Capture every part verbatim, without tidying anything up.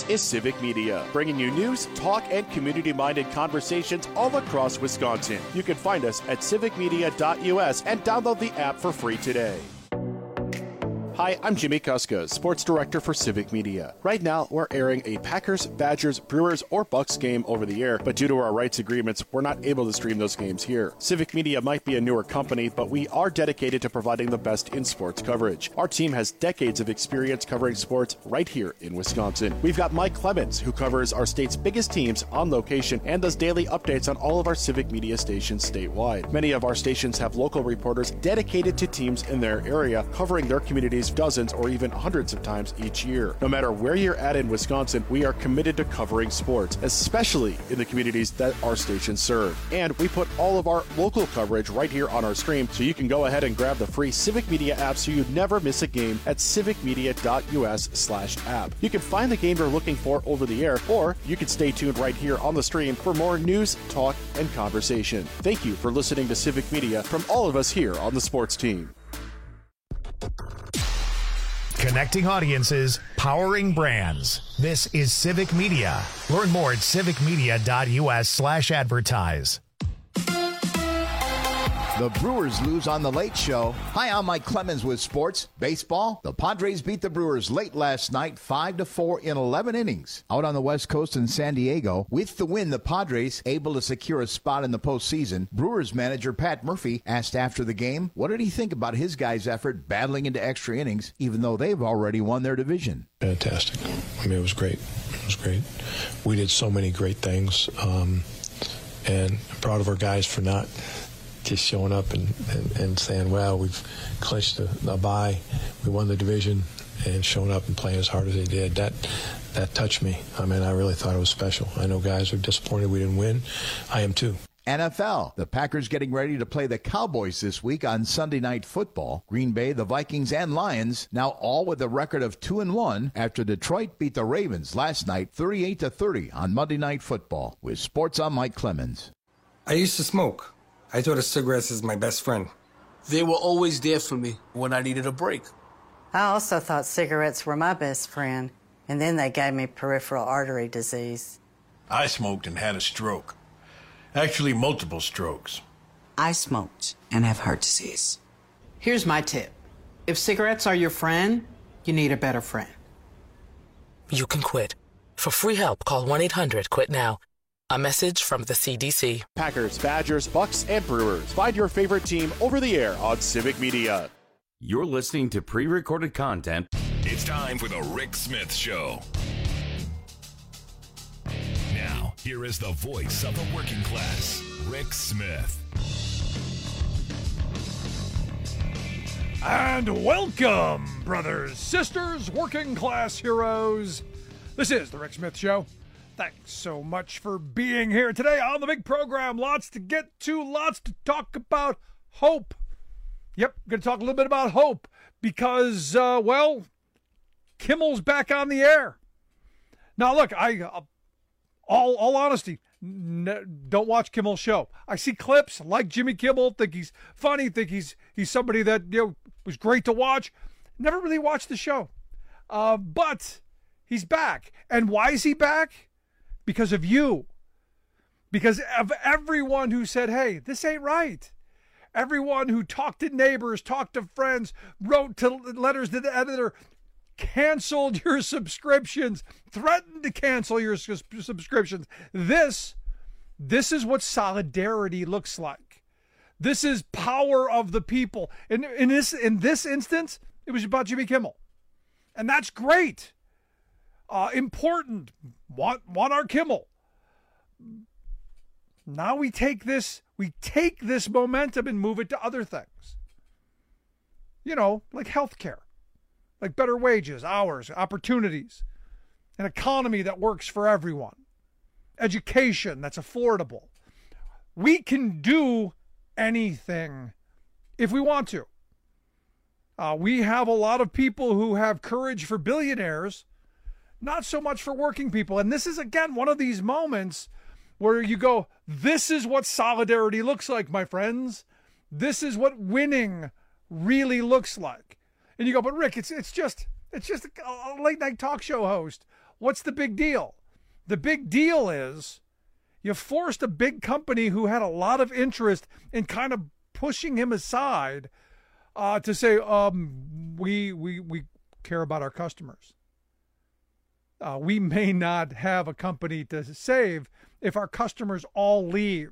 This is Civic Media, bringing you news, talk, and community-minded conversations all across Wisconsin. You can find us at civic media dot U S and download the app for free today. Hi, I'm Jimmy Kuska, Sports Director for Civic Media. Right now, we're airing a Packers, Badgers, Brewers, or Bucks game over the air, but due to our rights agreements, we're not able to stream those games here. Civic Media might be a newer company, but we are dedicated to providing the best in sports coverage. Our team has decades of experience covering sports right here in Wisconsin. We've got Mike Clemens, who covers our state's biggest teams on location and does daily updates on all of our Civic Media stations statewide. Many of our stations have local reporters dedicated to teams in their area, covering their communities dozens or even hundreds of times each year. No matter where you're at in Wisconsin, we are committed to covering sports, especially in the communities that our stations serve. And we put all of our local coverage right here on our stream, so you can go ahead and grab the free Civic Media app so you never miss a game at civic media dot U S slash app. You can find the game you're looking for over the air, or you can stay tuned right here on the stream for more news, talk, and conversation. Thank you for listening to Civic Media from all of us here on the sports team. Connecting audiences, powering brands. This is Civic Media. Learn more at civic media dot U S slash advertise. The Brewers lose on the Late Show. Hi, I'm Mike Clemens with Sports. Baseball, the Padres beat the Brewers late last night, five to four in eleven innings. Out on the West Coast in San Diego, with the win, the Padres able to secure a spot in the postseason. Brewers manager Pat Murphy asked after the game, what did he think about his guys' effort battling into extra innings, even though they've already won their division? Fantastic. I mean, it was great. It was great. We did so many great things, um, and I'm proud of our guys for not just showing up and, and, and saying, well, we've clinched a, a bye, we won the division, and showing up and playing as hard as they did. That that touched me. I mean, I really thought it was special. I know guys are disappointed we didn't win. I am too. N F L. The Packers getting ready to play the Cowboys this week on Sunday Night Football. Green Bay, the Vikings, and Lions now all with a record of two and one after Detroit beat the Ravens last night thirty-eight to thirty on Monday Night Football. With Sports, I'm Mike Clemens. I used to smoke. I thought of cigarettes as my best friend. They were always there for me when I needed a break. I also thought cigarettes were my best friend, and then they gave me peripheral artery disease. I smoked and had a stroke. Actually, multiple strokes. I smoked and have heart disease. Here's my tip. If cigarettes are your friend, you need a better friend. You can quit. For free help, call one eight hundred quit now. A message from the C D C. Packers, Badgers, Bucks, and Brewers. Find your favorite team over the air on Civic Media. You're listening to pre-recorded content. It's time for the Rick Smith Show. Now, here is the voice of the working class, Rick Smith. And welcome, brothers, sisters, working class heroes. This is the Rick Smith Show. Thanks so much for being here today on the big program. Lots to get to, lots to talk about. Hope. Yep, going to talk a little bit about hope because, uh, well, Kimmel's back on the air. Now, look, I, uh, all all honesty, n- don't watch Kimmel's show. I see clips, like Jimmy Kimmel, think he's funny, think he's he's somebody that, you know, was great to watch. Never really watched the show. Uh, but he's back. And why is he back? Because of you. Because of everyone who said, hey, this ain't right. Everyone who talked to neighbors, talked to friends, wrote to letters to the editor, canceled your subscriptions, threatened to cancel your subscriptions. This, this is what solidarity looks like. This is power of the people. And in this, in this instance, it was about Jimmy Kimmel. And that's great. Uh, important. Want, want our Kimmel. Now we take this, we take this momentum and move it to other things. You know, like healthcare, like better wages, hours, opportunities, an economy that works for everyone, education that's affordable. We can do anything if we want to. Uh, we have a lot of people who have courage for billionaires, not so much for working people. And this is, again, one of these moments where you go, this is what solidarity looks like, my friends. This is what winning really looks like. And you go, but Rick, it's it's just it's just a late night talk show host. What's the big deal? The big deal is you forced a big company who had a lot of interest in kind of pushing him aside uh, to say, um, we, we, we care about our customers. Uh, we may not have a company to save if our customers all leave.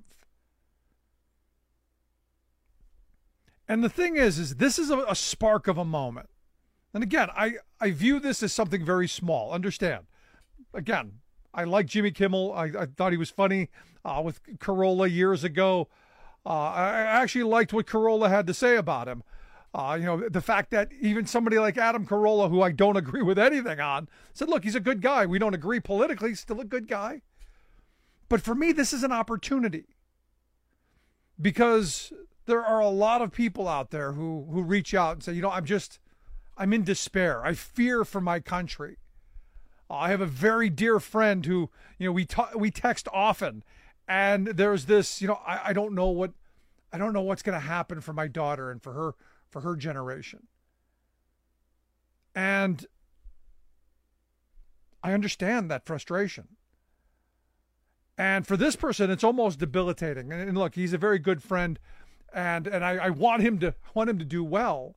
And the thing is, is this is a, a spark of a moment. And again, I, I view this as something very small. Understand? Again, I like Jimmy Kimmel. I, I thought he was funny uh, with Carolla years ago. Uh, I actually liked what Carolla had to say about him. Uh, you know, the fact that even somebody like Adam Carolla, who I don't agree with anything on, said, look, he's a good guy. We don't agree politically. He's still a good guy. But for me, this is an opportunity. Because there are a lot of people out there who, who reach out and say, you know, I'm just, I'm in despair. I fear for my country. I have a very dear friend who, you know, we ta- we text often, and there's this, you know, I, I don't know what, I don't know what's going to happen for my daughter and for her, for her generation. And I understand that frustration. And for this person, it's almost debilitating. And, and look, he's a very good friend, and and I, I want him to want him to do well,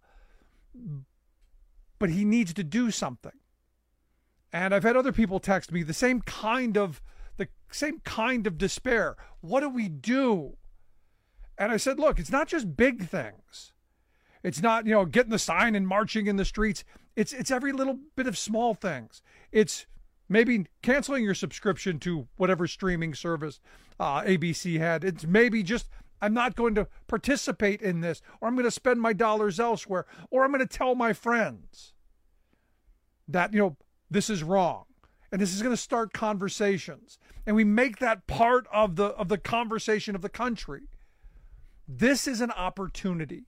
but he needs to do something. And I've had other people text me the same kind of the same kind of despair. What do we do? And I said, look, it's not just big things. It's not, you know, getting the sign and marching in the streets. It's it's every little bit of small things. It's maybe canceling your subscription to whatever streaming service uh, A B C had. It's maybe just, I'm not going to participate in this, or I'm going to spend my dollars elsewhere, or I'm going to tell my friends that, you know, this is wrong. And this is going to start conversations. And we make that part of the of the conversation of the country. This is an opportunity.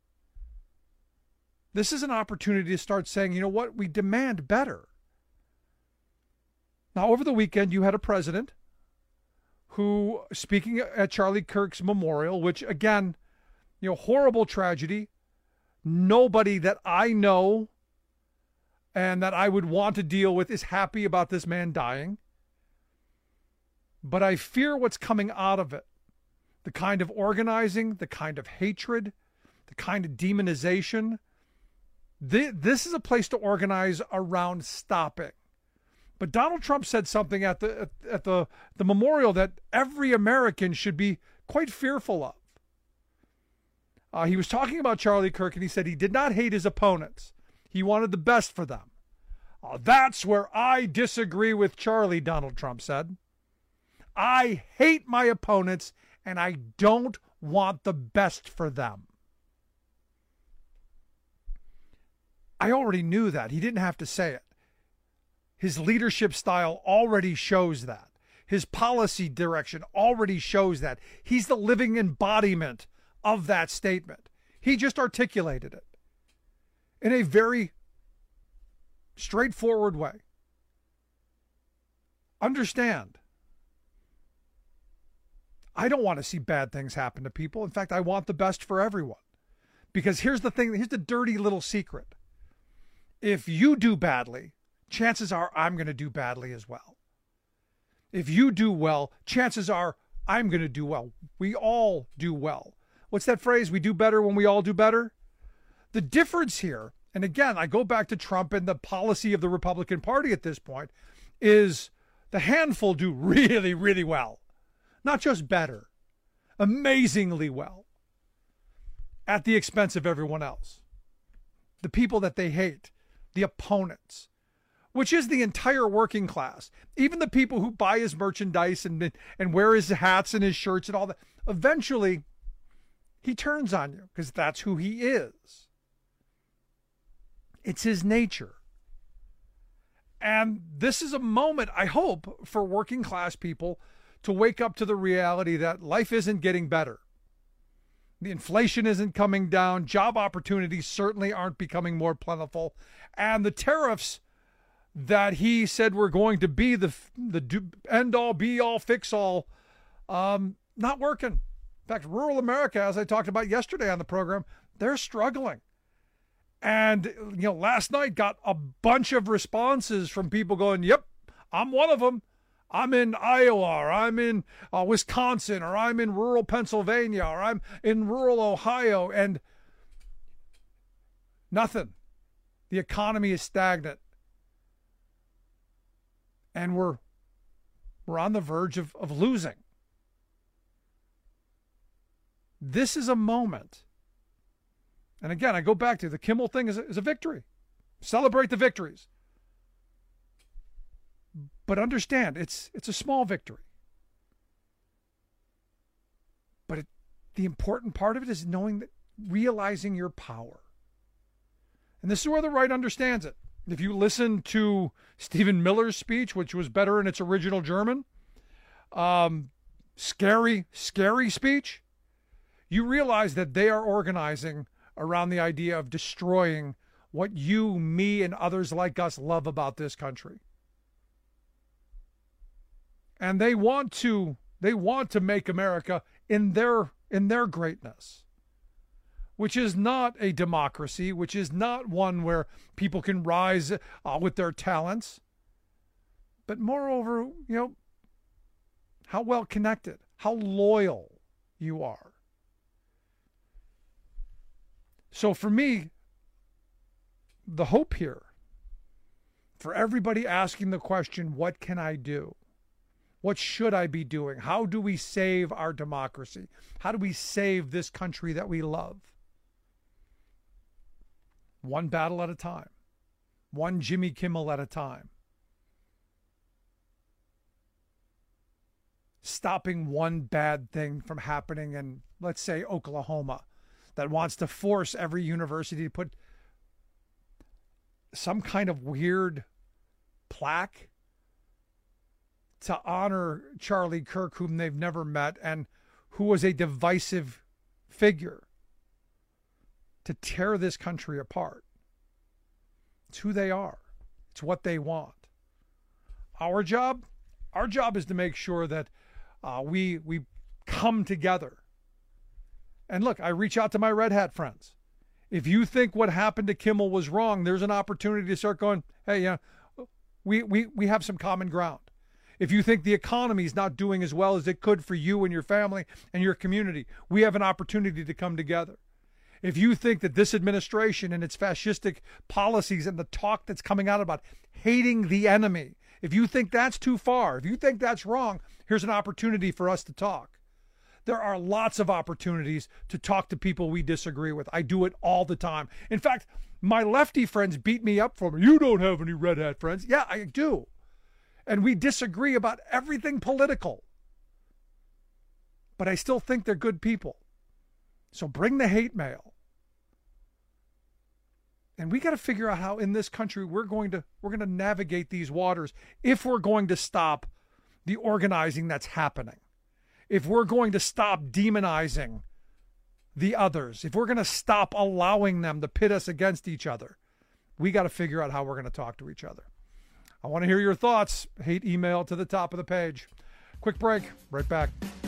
This is an opportunity to start saying, you know what, we demand better. Now, over the weekend, you had a president who, speaking at Charlie Kirk's memorial, which, again, you know, horrible tragedy. Nobody that I know and that I would want to deal with is happy about this man dying. But I fear what's coming out of it. The kind of organizing, the kind of hatred, the kind of demonization. This is a place to organize around stopping. But Donald Trump said something at the at the, the memorial that every American should be quite fearful of. Uh, he was talking about Charlie Kirk, and he said he did not hate his opponents. He wanted the best for them. Uh, that's where I disagree with Charlie, Donald Trump said. I hate my opponents, and I don't want the best for them. I already knew that. He didn't have to say it. His leadership style already shows that. His policy direction already shows that. He's the living embodiment of that statement. He just articulated it in a very straightforward way. Understand, I don't want to see bad things happen to people. In fact, I want the best for everyone. Because here's the thing, here's the dirty little secret. If you do badly, chances are I'm going to do badly as well. If you do well, chances are I'm going to do well. We all do well. What's that phrase? We do better when we all do better? The difference here, and again, I go back to Trump and the policy of the Republican Party at this point, is the handful do really, really well. Not just better, amazingly well, at the expense of everyone else. The people that they hate, the opponents, which is the entire working class, even the people who buy his merchandise and, and wear his hats and his shirts and all that, eventually he turns on you because that's who he is. It's his nature. And this is a moment, I hope, for working class people to wake up to the reality that life isn't getting better. The inflation isn't coming down. Job opportunities certainly aren't becoming more plentiful. And the tariffs that he said were going to be the the end-all, be-all, fix-all, um, not working. In fact, rural America, as I talked about yesterday on the program, they're struggling. And, you know, last night got a bunch of responses from people going, yep, I'm one of them. I'm in Iowa, or I'm in uh, Wisconsin, or I'm in rural Pennsylvania, or I'm in rural Ohio, and nothing. The economy is stagnant. And we're we're on the verge of, of losing. This is a moment. And again, I go back to the Kimmel thing is a, is a victory. Celebrate the victories. But understand, it's it's a small victory. But it, the important part of it is knowing that, realizing your power. And this is where the right understands it. If you listen to Stephen Miller's speech, which was better in its original German, um, scary, scary speech, you realize that they are organizing around the idea of destroying what you, me, and others like us love about this country. And they want to, they want to make America in their, in their greatness, which is not a democracy, which is not one where people can rise uh, with their talents. But moreover, you know, how well connected, how loyal you are. So for me, the hope here, for everybody asking the question, what can I do? What should I be doing? How do we save our democracy? How do we save this country that we love? One battle at a time. One Jimmy Kimmel at a time. Stopping one bad thing from happening in, let's say, Oklahoma, that wants to force every university to put some kind of weird plaque to honor Charlie Kirk, whom they've never met and who was a divisive figure, to tear this country apart. It's who they are. It's what they want. Our job, our job is to make sure that uh, we we come together. And look, I reach out to my Red Hat friends. If you think what happened to Kimmel was wrong, there's an opportunity to start going, hey, yeah, we we we have some common ground. If you think the economy is not doing as well as it could for you and your family and your community, we have an opportunity to come together. If you think that this administration and its fascistic policies and the talk that's coming out about hating the enemy, if you think that's too far, if you think that's wrong, here's an opportunity for us to talk. There are lots of opportunities to talk to people we disagree with. I do it all the time. In fact, my lefty friends beat me up for me. You don't have any Red Hat friends. Yeah, I do. And we disagree about everything political. But I still think they're good people. So bring the hate mail. And we got to figure out how in this country we're going to we're going to navigate these waters if we're going to stop the organizing that's happening. If we're going to stop demonizing the others, if we're going to stop allowing them to pit us against each other, we got to figure out how we're going to talk to each other. I want to hear your thoughts. Hate email to the top of the page. Quick break. Right back.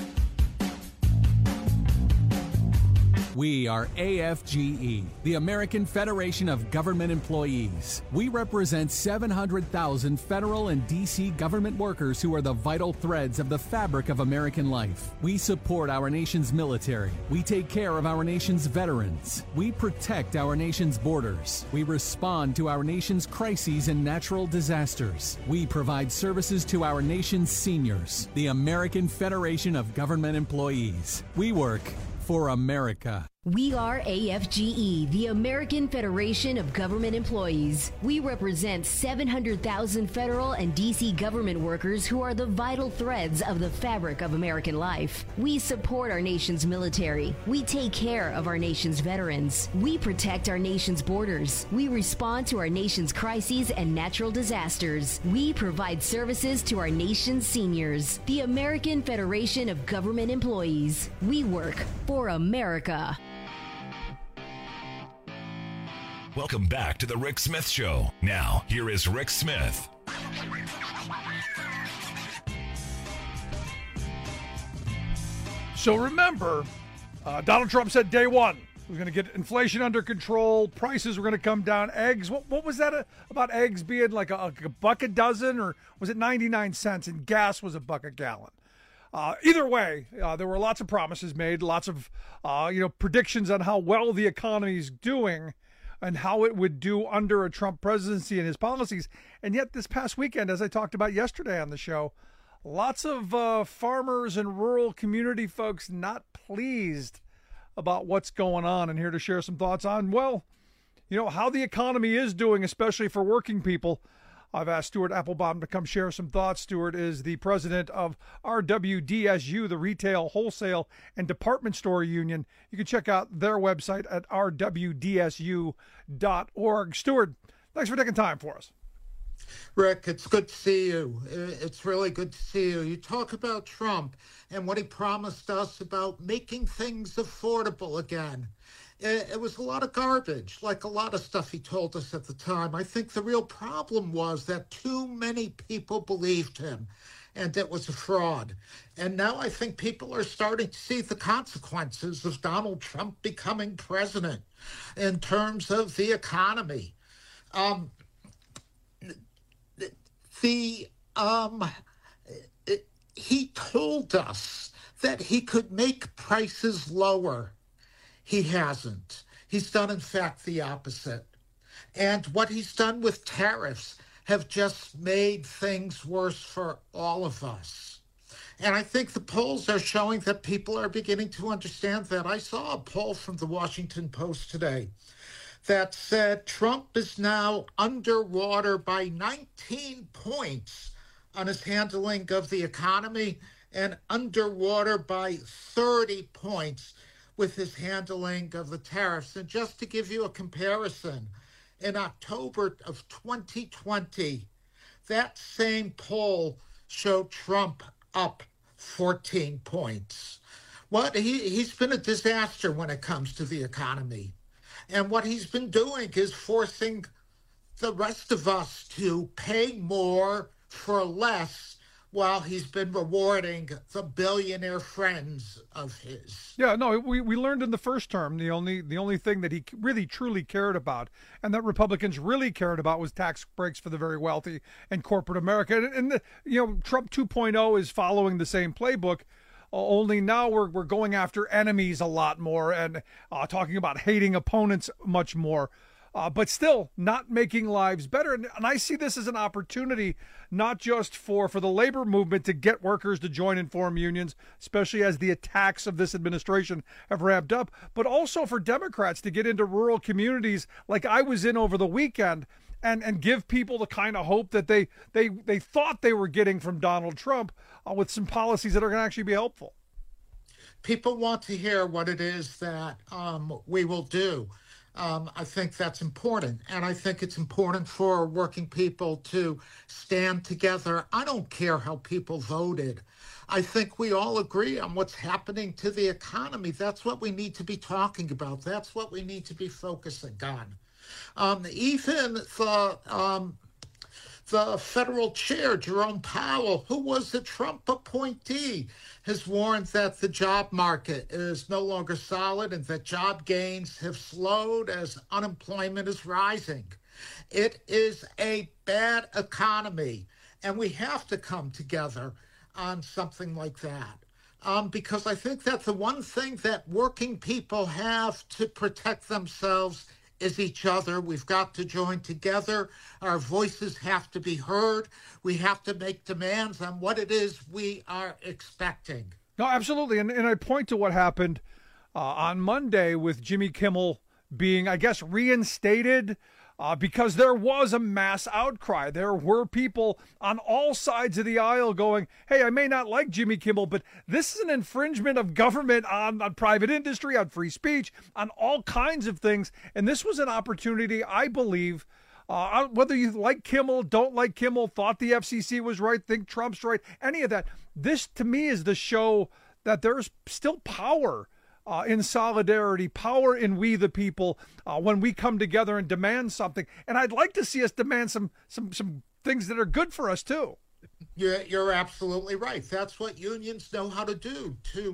We are A F G E, the American Federation of Government Employees. We represent seven hundred thousand federal and D C government workers who are the vital threads of the fabric of American life. We support our nation's military. We take care of our nation's veterans. We protect our nation's borders. We respond to our nation's crises and natural disasters. We provide services to our nation's seniors. The American Federation of Government Employees. We work for America. We are A F G E, the American Federation of Government Employees. We represent seven hundred thousand federal and D C government workers who are the vital threads of the fabric of American life. We support our nation's military. We take care of our nation's veterans. We protect our nation's borders. We respond to our nation's crises and natural disasters. We provide services to our nation's seniors. The American Federation of Government Employees. We work for America. Welcome back to the Rick Smith Show. Now, here is Rick Smith. So remember, uh, Donald Trump said day one, was going to get inflation under control. Prices were going to come down. Eggs, what, what was that uh, about eggs being like a, like a buck a dozen, or was it ninety-nine cents? And gas was a buck a gallon. Uh, either way, uh, there were lots of promises made, lots of uh, you know predictions on how well the economy is doing and how it would do under a Trump presidency and his policies. And yet this past weekend, as I talked about yesterday on the show, lots of uh, farmers and rural community folks not pleased about what's going on, and here to share some thoughts on, well, you know, how the economy is doing, especially for working people. I've asked Stuart Applebaum to come share some thoughts. Stuart is the president of R W D S U, the Retail, Wholesale, and Department Store Union. You can check out their website at r w d s u dot org. Stuart, thanks for taking time for us. Rick, it's good to see you. It's really good to see you. You talk about Trump and what he promised us about making things affordable again. It was a lot of garbage, like a lot of stuff he told us at the time. I think the real problem was that too many people believed him, and it was a fraud. And now I think people are starting to see the consequences of Donald Trump becoming president in terms of the economy. Um, the um, he told us that he could make prices lower. He hasn't. He's done, in fact, the opposite. And what he's done with tariffs have just made things worse for all of us. And I think the polls are showing that people are beginning to understand that. I saw a poll from the Washington Post today that said Trump is now underwater by nineteen points on his handling of the economy and underwater by thirty points with his handling of the tariffs. And just to give you a comparison, in October of twenty twenty, that same poll showed Trump up fourteen points. What he, he's been a disaster when it comes to the economy. And what he's been doing is forcing the rest of us to pay more for less, while he's been rewarding the billionaire friends of his. Yeah, no, we, we learned in the first term the only the only thing that he really truly cared about and that Republicans really cared about was tax breaks for the very wealthy and corporate America. And, and the, you know, Trump two point oh is following the same playbook, only now we're we're going after enemies a lot more and uh, talking about hating opponents much more. Uh, but still not making lives better. And, and I see this as an opportunity, not just for, for the labor movement to get workers to join and form unions, especially as the attacks of this administration have ramped up, but also for Democrats to get into rural communities like I was in over the weekend and, and give people the kind of hope that they, they, they thought they were getting from Donald Trump uh, with some policies that are going to actually be helpful. People want to hear what it is that um, we will do. Um, I think that's important, and I think it's important for working people to stand together. I don't care how people voted. I think we all agree on what's happening to the economy. That's what we need to be talking about. That's what we need to be focusing on. Um, even the um, the federal chair, Jerome Powell, who was a Trump appointee, has warned that the job market is no longer solid and that job gains have slowed as unemployment is rising. It is a bad economy, and we have to come together on something like that. Um, because I think that the one thing that working people have to protect themselves is each other. We've got to join together. Our voices have to be heard. We have to make demands on what it is we are expecting. No, absolutely. And, and I point to what happened uh, on Monday with Jimmy Kimmel being, I guess, reinstated uh, because there was a mass outcry. There were people on all sides of the aisle going, hey, I may not like Jimmy Kimmel, but this is an infringement of government on, on private industry, on free speech, on all kinds of things. And this was an opportunity, I believe, uh, whether you like Kimmel, don't like Kimmel, thought the F C C was right, think Trump's right, any of that. This, to me, is the show that there's still power Uh, in solidarity, power in we the people, uh, when we come together and demand something. And I'd like to see us demand some some some things that are good for us too. You're, you're absolutely right. That's what unions know how to do, to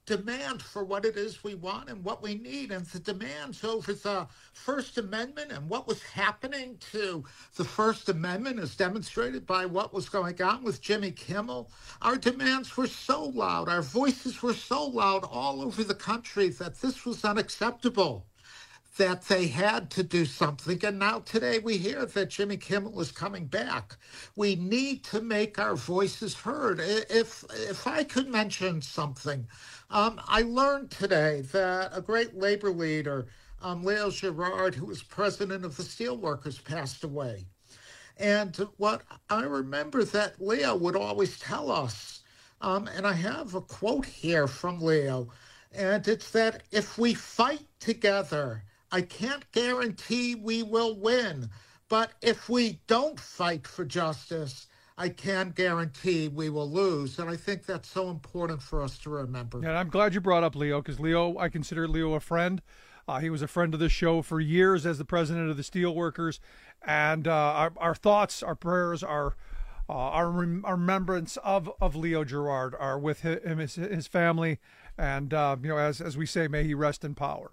demand for what it is we want and what we need. And the demands over the First Amendment and what was happening to the First Amendment, as demonstrated by what was going on with Jimmy Kimmel, our demands were so loud, our voices were so loud all over the country that this was unacceptable, that they had to do something. And now today we hear that Jimmy Kimmel is coming back. We need to make our voices heard. If if I could mention something, um, I learned today that a great labor leader, um, Leo Gerard, who was president of the Steelworkers, passed away. And what I remember that Leo would always tell us, um, and I have a quote here from Leo, and it's that if we fight together, I can't guarantee we will win, but if we don't fight for justice, I can guarantee we will lose. And I think that's so important for us to remember. Yeah, and I'm glad you brought up Leo, because Leo, I consider Leo a friend. Uh, he was a friend of the show for years as the president of the Steelworkers. And uh, our, our thoughts, our prayers, our uh, our, rem- our remembrance of, of Leo Gerard are with him, his, his family. And, uh, you know, as, as we say, may he rest in power.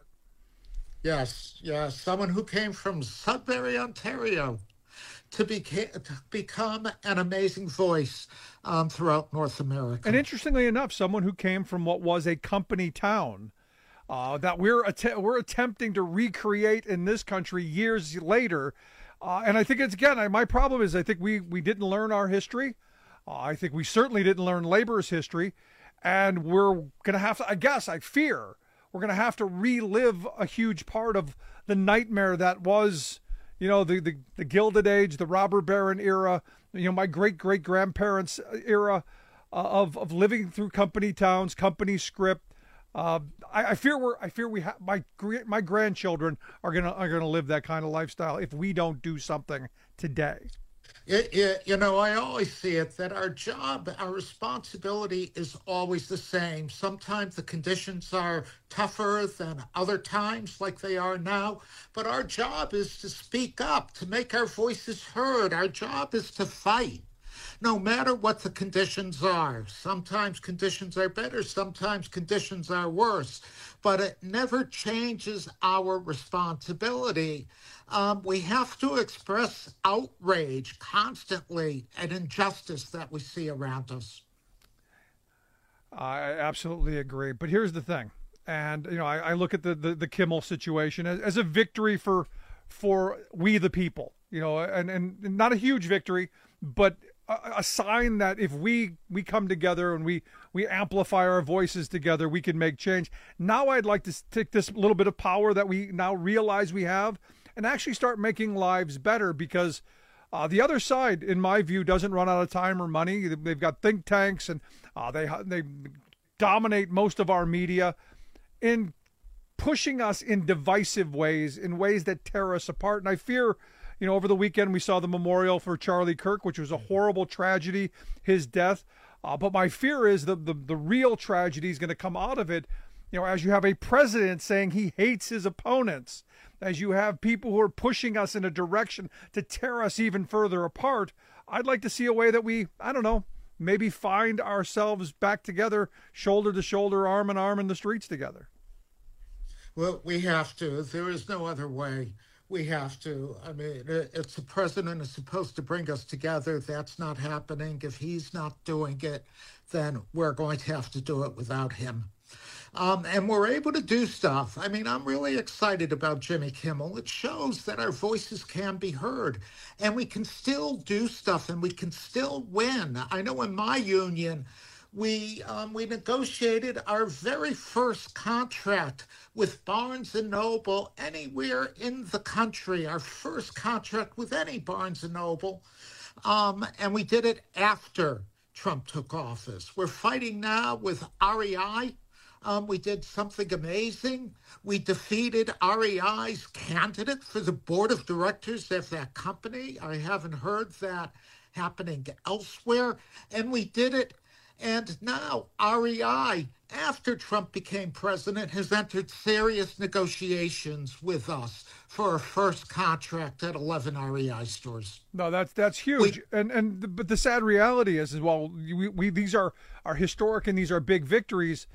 Yes, yes, someone who came from Sudbury, Ontario, to, beca- to become an amazing voice um, throughout North America. And interestingly enough, someone who came from what was a company town uh, that we're att- we're attempting to recreate in this country years later. Uh, and I think it's, again, I, my problem is I think we, we didn't learn our history. Uh, I think we certainly didn't learn labor's history. And we're going to have to, I guess, I fear, we're going to have to relive a huge part of the nightmare that was, you know, the, the, the Gilded Age, the robber baron era, you know, my great-great-grandparents' era uh, of, of living through company towns, company script. Uh, I, I fear we're, I fear we have, my, my grandchildren are going to, are going to live that kind of lifestyle if we don't do something today. It, it, you know, I always see it that our job, our responsibility is always the same. Sometimes the conditions are tougher than other times like they are now, but our job is to speak up, to make our voices heard. Our job is to fight, no matter what the conditions are. Sometimes conditions are better, sometimes conditions are worse, but it never changes our responsibility. Um, we have to express outrage constantly at injustice that we see around us. I absolutely agree. But here's the thing. And, you know, I, I look at the, the, the Kimmel situation as, as a victory for for we the people, you know, and, and not a huge victory, but a, a sign that if we, we come together and we, we amplify our voices together, we can make change. Now I'd like to take this little bit of power that we now realize we have and actually start making lives better, because uh, the other side, in my view, doesn't run out of time or money. They've got think tanks, and uh, they they dominate most of our media in pushing us in divisive ways, in ways that tear us apart. And I fear, you know, over the weekend we saw the memorial for Charlie Kirk, which was a horrible tragedy, his death. Uh, but my fear is the, the, the real tragedy is going to come out of it, you know, as you have a president saying he hates his opponents, as you have people who are pushing us in a direction to tear us even further apart. I'd like to see a way that we, I don't know, maybe find ourselves back together, shoulder to shoulder, arm in arm in the streets together. Well, we have to. There is no other way. We have to. I mean, it's the president is supposed to bring us together. That's not happening. If he's not doing it, then we're going to have to do it without him. Um, and we're able to do stuff. I mean, I'm really excited about Jimmy Kimmel. It shows that our voices can be heard, and we can still do stuff, and we can still win. I know in my union, we um, we negotiated our very first contract with Barnes and Noble anywhere in the country, our first contract with any Barnes and Noble, um, and we did it after Trump took office. We're fighting now with R E I. Um, we did something amazing. We defeated R E I's candidate for the board of directors of that company. I haven't heard that happening elsewhere. And we did it. And now R E I, after Trump became president, has entered serious negotiations with us for a first contract at eleven R E I stores. No, that's that's huge. We, and and the, but the sad reality is, is well, we, we these are, are historic and these are big victories.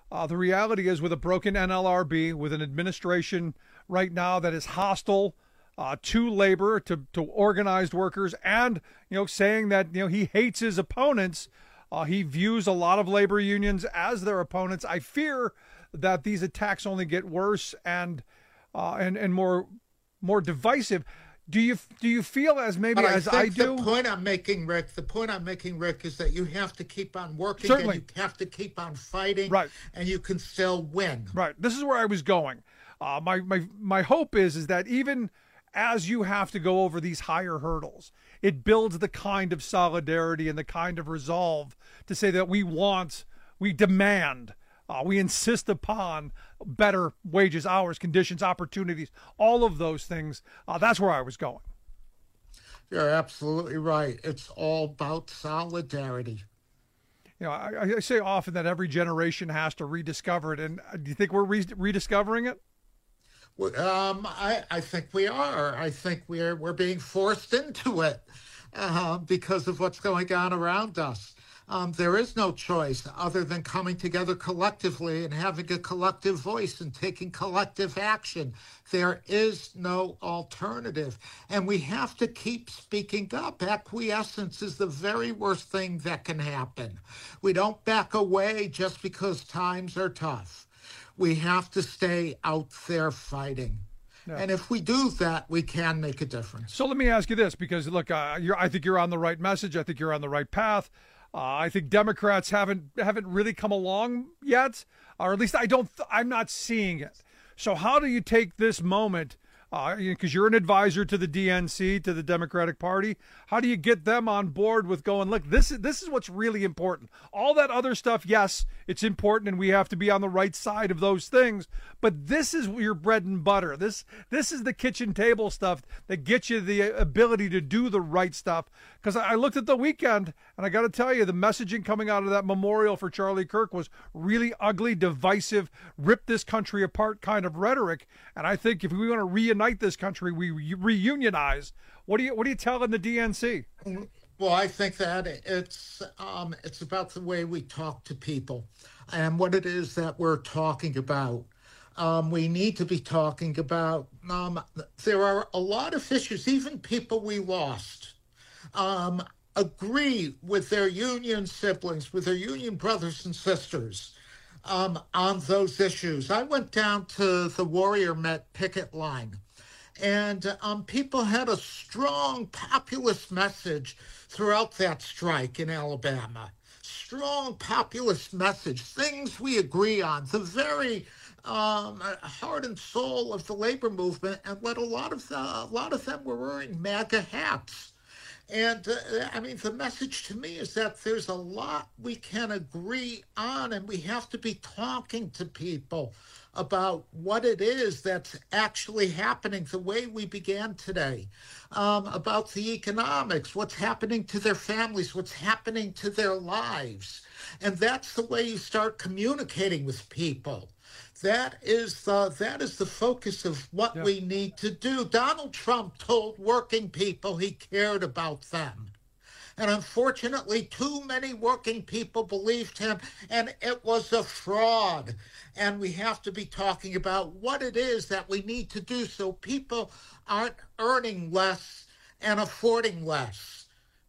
Uh, the reality is, with a broken N L R B, with an administration right now that is hostile uh, to labor, to, to organized workers, and you know, saying that you know he hates his opponents, uh, he views a lot of labor unions as their opponents. I fear that these attacks only get worse and uh, and and more more divisive. Do you do you feel as maybe but I as think I do? The point I'm making, Rick, the point I'm making, Rick, is that you have to keep on working Certainly. and you have to keep on fighting, right. and you can still win. Right. This is where I was going. Uh, my my my hope is is that even as you have to go over these higher hurdles, it builds the kind of solidarity and the kind of resolve to say that we want, we demand, uh, we insist upon better wages, hours, conditions, opportunities, all of those things. Uh, that's where I was going. You're absolutely right. It's all about solidarity. You know, I, I say often that every generation has to rediscover it. And do you think we're re- rediscovering it? Um, I, I think we are. I think we're we're being forced into it uh, because of what's going on around us. Um, there is no choice other than coming together collectively and having a collective voice and taking collective action. There is no alternative. And we have to keep speaking up. Acquiescence is the very worst thing that can happen. We don't back away just because times are tough. We have to stay out there fighting. Yeah. And if we do that, we can make a difference. So let me ask you this, because, look, uh, you're, I think you're on the right message. I think you're on the right path. Uh, I think Democrats haven't haven't really come along yet, or at least I don't. Th- I'm not seeing it. So how do you take this moment? Because uh, you know, you're an advisor to the D N C, to the Democratic Party. How do you get them on board with going, look, this is this is what's really important. All that other stuff, yes, it's important, and we have to be on the right side of those things. But this is your bread and butter. This this is the kitchen table stuff that gets you the ability to do the right stuff. Because I looked at the weekend, and I got to tell you, the messaging coming out of that memorial for Charlie Kirk was really ugly, divisive, rip this country apart kind of rhetoric. And I think if we want to reunite this country, we reunionize. What do you what do you tell in the D N C? Well, I think that it's um, it's about the way we talk to people and what it is that we're talking about. Um, we need to be talking about, um, there are a lot of issues, even people we lost, um, agree with their union siblings, with their union brothers and sisters um, on those issues. I went down to the Warrior Met picket line, and um, people had a strong populist message throughout that strike in Alabama. Strong populist message, things we agree on, the very um, heart and soul of the labor movement, and let a lot of the, a lot of them were wearing MAGA hats. And uh, I mean, the message to me is that there's a lot we can agree on, and we have to be talking to people about what it is that's actually happening, the way we began today, um, about the economics, what's happening to their families, what's happening to their lives. And that's the way you start communicating with people. That is the, that is the focus of what yeah. we need to do. Donald Trump told working people he cared about them. And unfortunately, too many working people believed him, and it was a fraud. And we have to be talking about what it is that we need to do so people aren't earning less and affording less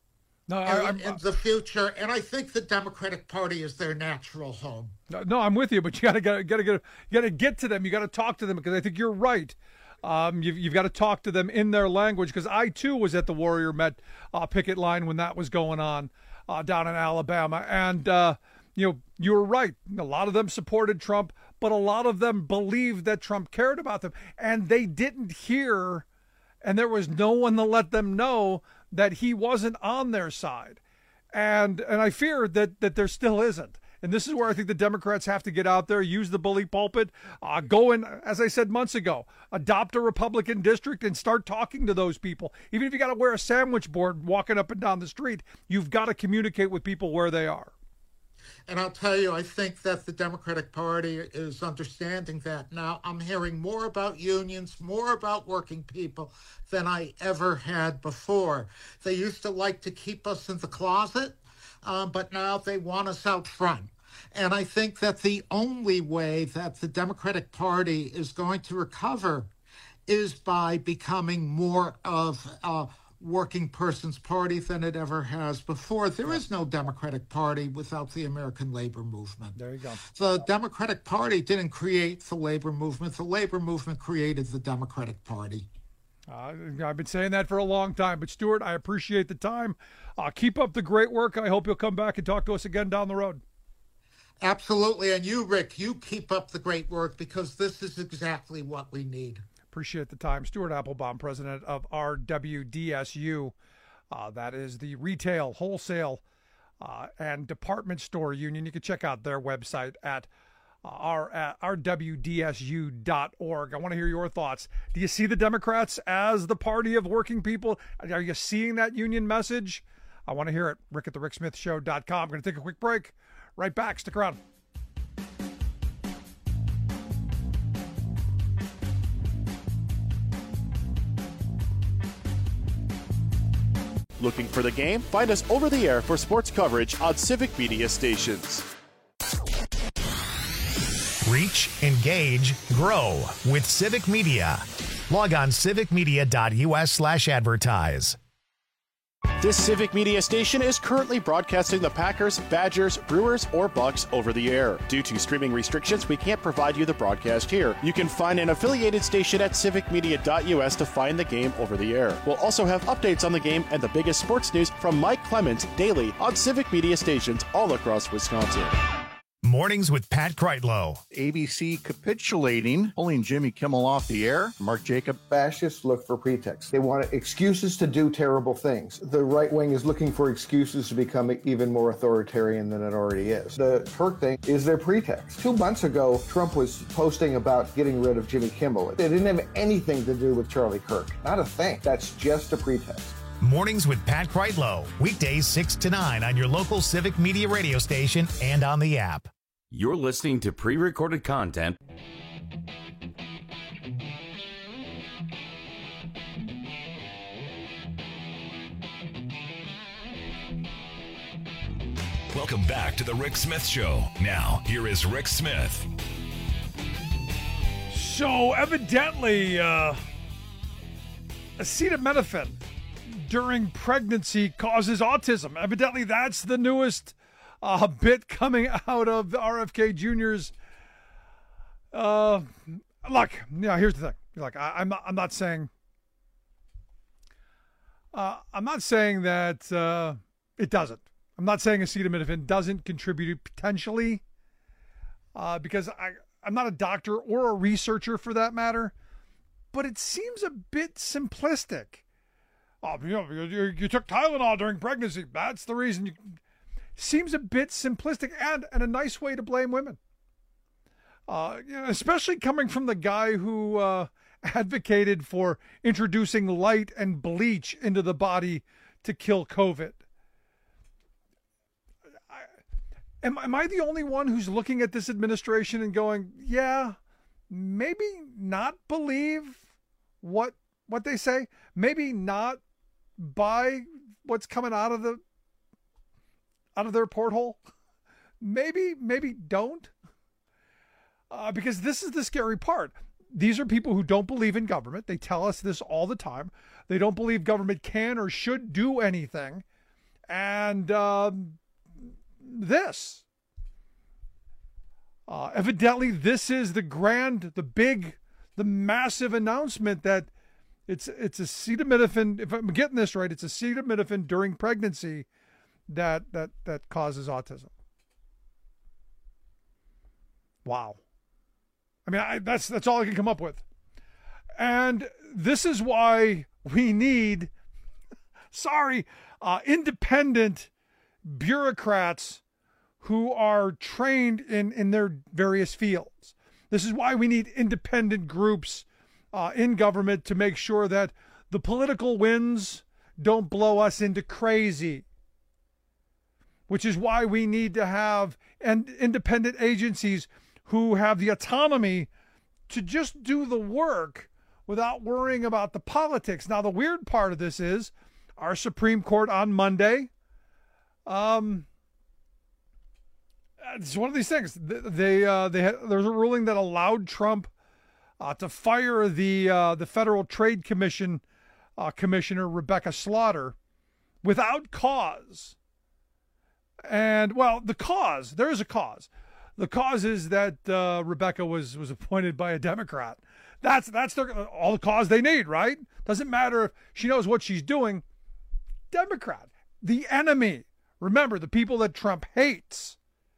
no, in, I, in the future. And I think the Democratic Party is their natural home. No, no I'm with you, but you got to get, got to get, you got to get to them. You got to talk to them, because I think you're right. Um, you've, you've got to talk to them in their language, because I, too, was at the Warrior Met uh, picket line when that was going on uh, down in Alabama. And, uh, you know, you were right. A lot of them supported Trump, but a lot of them believed that Trump cared about them. And they didn't hear, and there was no one to let them know that he wasn't on their side. And and I fear that, that there still isn't. And this is where I think the Democrats have to get out there, use the bully pulpit, uh, go and, as I said months ago, adopt a Republican district and start talking to those people. Even if you got to wear a sandwich board walking up and down the street, you've got to communicate with people where they are. And I'll tell you, I think that the Democratic Party is understanding that now. I'm hearing more about unions, more about working people than I ever had before. They used to like to keep us in the closet. Um, but now they want us out front. And I think that the only way that the Democratic Party is going to recover is by becoming more of a working person's party than it ever has before. There is no Democratic Party without the American labor movement. There you go. The Democratic Party didn't create the labor movement. The labor movement created the Democratic Party. Uh, I've been saying that for a long time. But, Stuart, I appreciate the time. Uh, keep up the great work. I hope you'll come back and talk to us again down the road. Absolutely. And you, Rick, you keep up the great work, because this is exactly what we need. Appreciate the time. Stuart Applebaum, president of R W D S U. Uh, that is the retail, wholesale, uh, and department store union. You can check out their website at uh, r at r w d s u dot org. I want to hear your thoughts. Do you see the Democrats as the party of working people? Are you seeing that union message? I want to hear it. Rick at the rick smith show dot com. I'm going to take a quick break. Right back. Stick around. Looking for the game? Find us over the air for sports coverage on Civic Media stations. Reach, engage, grow with Civic Media. Log on civic media dot u s slash advertise. This Civic Media station is currently broadcasting the Packers, Badgers, Brewers, or Bucks over the air. Due to streaming restrictions, we can't provide you the broadcast here. You can find an affiliated station at civic media dot u s to find the game over the air. We'll also have updates on the game and the biggest sports news from Mike Clemens daily on Civic Media stations all across Wisconsin. Mornings with Pat Kreitlow. A B C capitulating, pulling Jimmy Kimmel off the air. Mark Jacob. Fascists look for pretexts. They want excuses to do terrible things. The right wing is looking for excuses to become even more authoritarian than it already is. The Turk thing is their pretext. Two months ago, Trump was posting about getting rid of Jimmy Kimmel. It didn't have anything to do with Charlie Kirk. Not a thing. That's just a pretext. Mornings with Pat Kreitlow. Weekdays six to nine on your local Civic Media radio station and on the app. You're listening to pre-recorded content. Welcome back to the Rick Smith Show. Now, here is Rick Smith. So, evidently, uh, acetaminophen during pregnancy causes autism. Evidently, that's the newest uh, bit coming out of R F K Junior's. Uh, look, you know, here's the thing. Like, I, I'm not. I'm not saying. Uh, I'm not saying that uh, it doesn't. I'm not saying acetaminophen doesn't contribute potentially, uh, because I I'm not a doctor or a researcher for that matter, but it seems a bit simplistic. Oh, you know, you, you took Tylenol during pregnancy. That's the reason. You seems a bit simplistic and, and a nice way to blame women. Uh, you know, especially coming from the guy who uh, advocated for introducing light and bleach into the body to kill COVID. I, am, am I the only one who's looking at this administration and going, yeah, maybe not believe what what they say, maybe not buy what's coming out of the out of their porthole, maybe maybe don't, uh, because this is the scary part. These are people who don't believe in government. They tell us this all the time. They don't believe government can or should do anything, and um, this uh, evidently this is the grand, the big, the massive announcement that It's it's acetaminophen. If I'm getting this right, it's acetaminophen during pregnancy that that that causes autism. Wow. I mean, I, that's that's all I can come up with. And this is why we need, sorry, uh, independent bureaucrats who are trained in in their various fields. This is why we need independent groups Uh, in government to make sure that the political winds don't blow us into crazy, which is why we need to have and independent agencies who have the autonomy to just do the work without worrying about the politics. Now, the weird part of this is our Supreme Court on Monday, um, it's one of these things. They uh, they had, there was a ruling that allowed Trump uh, to fire the uh, the Federal Trade Commission uh, Commissioner Rebecca Slaughter without cause. And well, the cause there is a cause. The cause is that uh, Rebecca was was appointed by a Democrat. That's that's their, all the cause they need, right? Doesn't matter if she knows what she's doing. Democrat, the enemy. Remember, the people that Trump hates.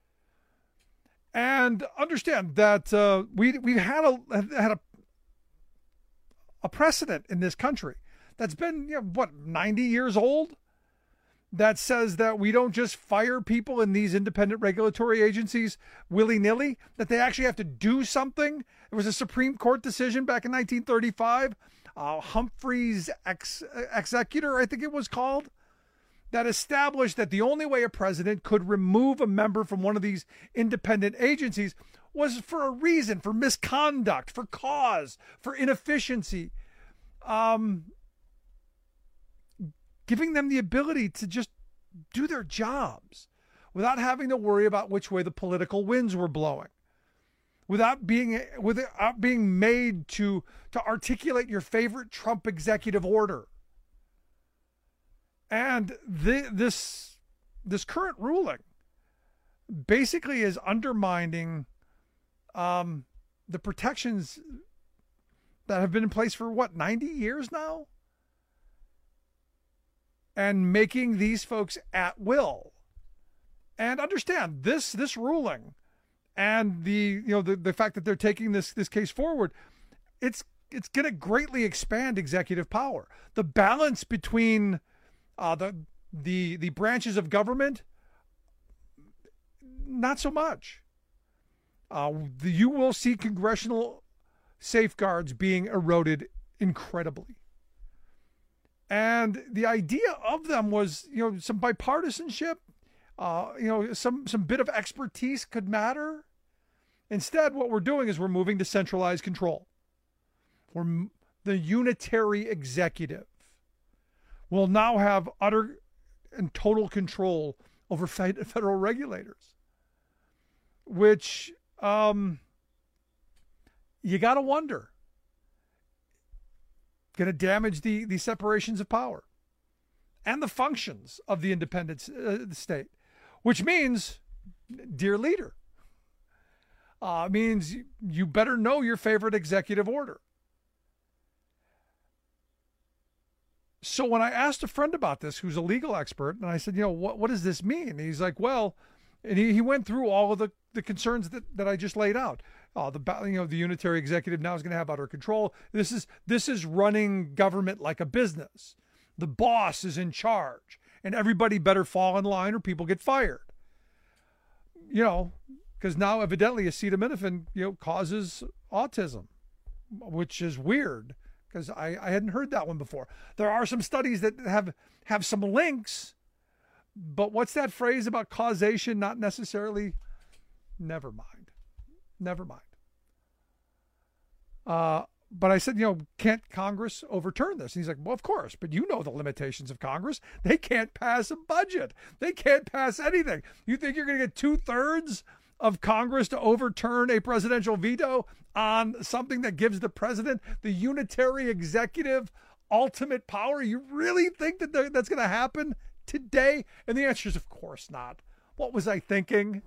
And understand that uh, we we've had a had a a precedent in this country that's been, you know, what, ninety years old, that says that we don't just fire people in these independent regulatory agencies willy-nilly, that they actually have to do something. There was a Supreme Court decision back in nineteen thirty-five, uh, Humphrey's ex- Executor, I think it was called, that established that the only way a president could remove a member from one of these independent agencies was for a reason, for misconduct, for cause, for inefficiency. Um, giving them the ability to just do their jobs without having to worry about which way the political winds were blowing, without being without being made to to articulate your favorite Trump executive order. And the, this this current ruling basically is undermining um, the protections that have been in place for, what, ninety years now? And making these folks at will. And understand, this this ruling and the you know the, the fact that they're taking this this case forward, it's it's going to greatly expand executive power. The balance between Uh, the the the branches of government, not so much. Uh, the, you will see congressional safeguards being eroded incredibly. And the idea of them was, you know, some bipartisanship, uh, you know, some some bit of expertise could matter. Instead, what we're doing is we're moving to centralized control. We're the unitary executive will now have utter and total control over federal regulators, which um, you got to wonder, going to damage the, the separations of power and the functions of the independent uh, state, which means, dear leader, uh, means you better know your favorite executive order. So when I asked a friend about this, who's a legal expert, and I said, you know, what what does this mean? And he's like, well, and he, he went through all of the, the concerns that, that I just laid out. Uh, the you know the unitary executive now is going to have utter control. This is this is running government like a business. The boss is in charge, and everybody better fall in line or people get fired. You know, because now evidently acetaminophen, you know, causes autism, which is weird. Because I, I hadn't heard that one before. There are some studies that have have some links, but what's that phrase about causation? Not necessarily. Never mind. Never mind. Uh, but I said, you know, can't Congress overturn this? And he's like, well, of course, but you know the limitations of Congress. They can't pass a budget. They can't pass anything. You think you're going to get two-thirds of Congress to overturn a presidential veto on something that gives the president the unitary executive ultimate power? You really think that that's going to happen today? And the answer is, of course not. What was I thinking?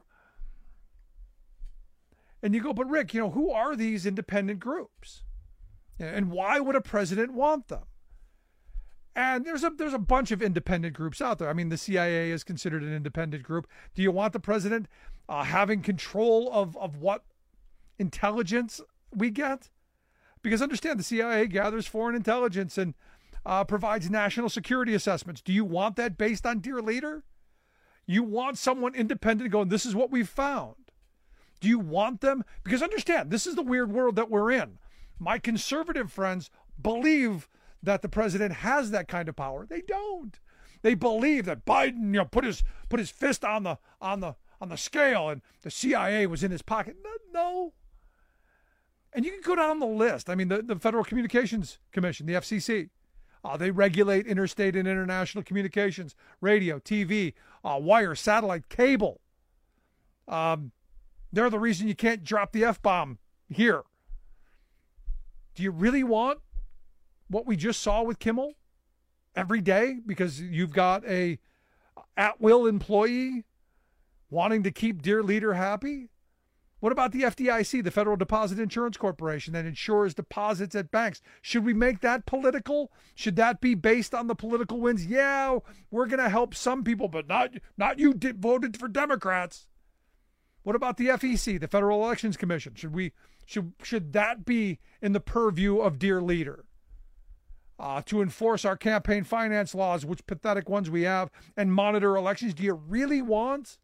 And you go, but Rick, you know, who are these independent groups? And why would a president want them? And there's a there's a bunch of independent groups out there. I mean, the C I A is considered an independent group. Do you want the president uh, having control of, of what intelligence we get? Because understand, the C I A gathers foreign intelligence and uh, provides national security assessments. Do you want that based on dear leader? You want someone independent going, this is what we've found. Do you want them? Because understand, this is the weird world that we're in. My conservative friends believe that the president has that kind of power. They don't. They believe that Biden, you know, put his put his fist on the on the on the scale and the C I A was in his pocket. No. And you can go down the list. I mean, the, the Federal Communications Commission, the F C C, uh, they regulate interstate and international communications, radio, T V, uh, wire, satellite, cable. Um, they're the reason you can't drop the F-bomb here. Do you really want what we just saw with Kimmel every day because you've got a at-will employee wanting to keep dear leader happy? What about the F D I C, the Federal Deposit Insurance Corporation, that insures deposits at banks? Should we make that political? Should that be based on the political wins? Yeah, we're going to help some people, but not not you did, voted for Democrats. What about the F E C, the Federal Elections Commission? Should we should should that be in the purview of dear leader? Uh, to enforce our campaign finance laws, which pathetic ones we have, and monitor elections? Do you really want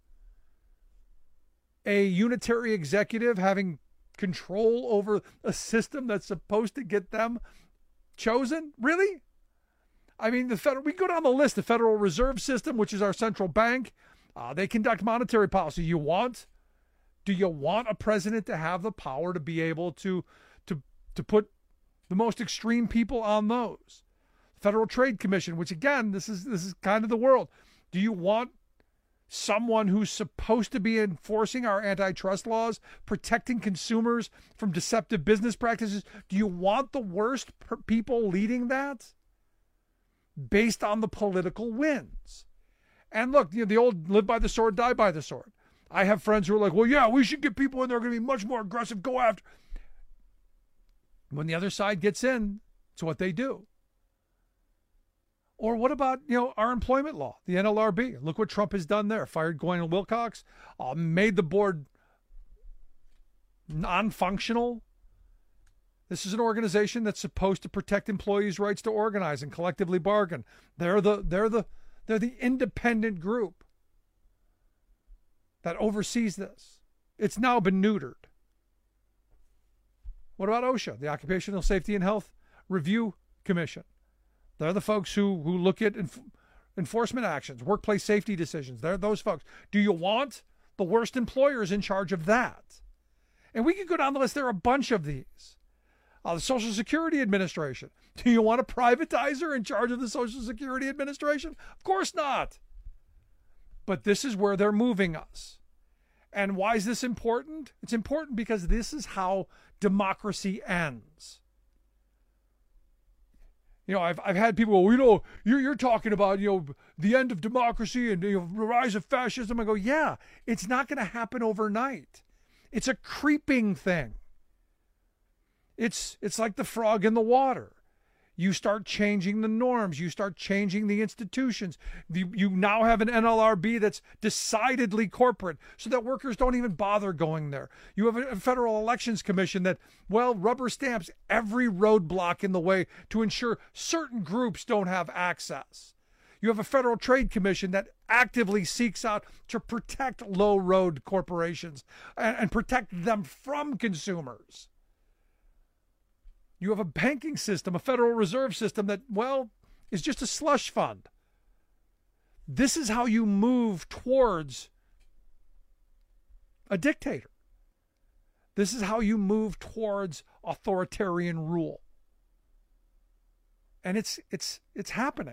a unitary executive having control over a system that's supposed to get them chosen? Really? I mean, the federal, we go down the list, the Federal Reserve System, which is our central bank. Uh, they conduct monetary policy. You want, do you want a president to have the power to be able to, to, to put the most extreme people on those? Federal Trade Commission, which again, this is, this is kind of the world. Do you want someone who's supposed to be enforcing our antitrust laws, protecting consumers from deceptive business practices? Do you want the worst per- people leading that based on the political wins? And look, you know, the old live by the sword, die by the sword. I have friends who are like, well, yeah, we should get people in there going to be much more aggressive, go after. When the other side gets in, it's what they do. Or what about, you know, our employment law, the N L R B? Look what Trump has done there. Fired Goyne and Wilcox, uh, made the board non-functional. This is an organization that's supposed to protect employees' rights to organize and collectively bargain. They're the they're the they're the independent group that oversees this. It's now been neutered. What about OSHA, the Occupational Safety and Health Review Commission? They're the folks who, who look at enf- enforcement actions, workplace safety decisions. They're those folks. Do you want the worst employers in charge of that? And we could go down the list. There are a bunch of these. Uh, the Social Security Administration. Do you want a privatizer in charge of the Social Security Administration? Of course not. But this is where they're moving us. And why is this important? It's important because this is how democracy ends. You know, I've I've had people, well, you know, you're you're talking about, you know, the end of democracy and, you know, the rise of fascism. I go, yeah, it's not going to happen overnight. It's a creeping thing. It's it's like the frog in the water. You start changing the norms. You start changing the institutions. You, you now have an N L R B that's decidedly corporate so that workers don't even bother going there. You have a Federal Elections Commission that, well, rubber stamps every roadblock in the way to ensure certain groups don't have access. You have a Federal Trade Commission that actively seeks out to protect low-road corporations and, and protect them from consumers. You have a banking system, a Federal Reserve System that, well, is just a slush fund. This is how you move towards a dictator. This is how you move towards authoritarian rule. And it's it's it's happening.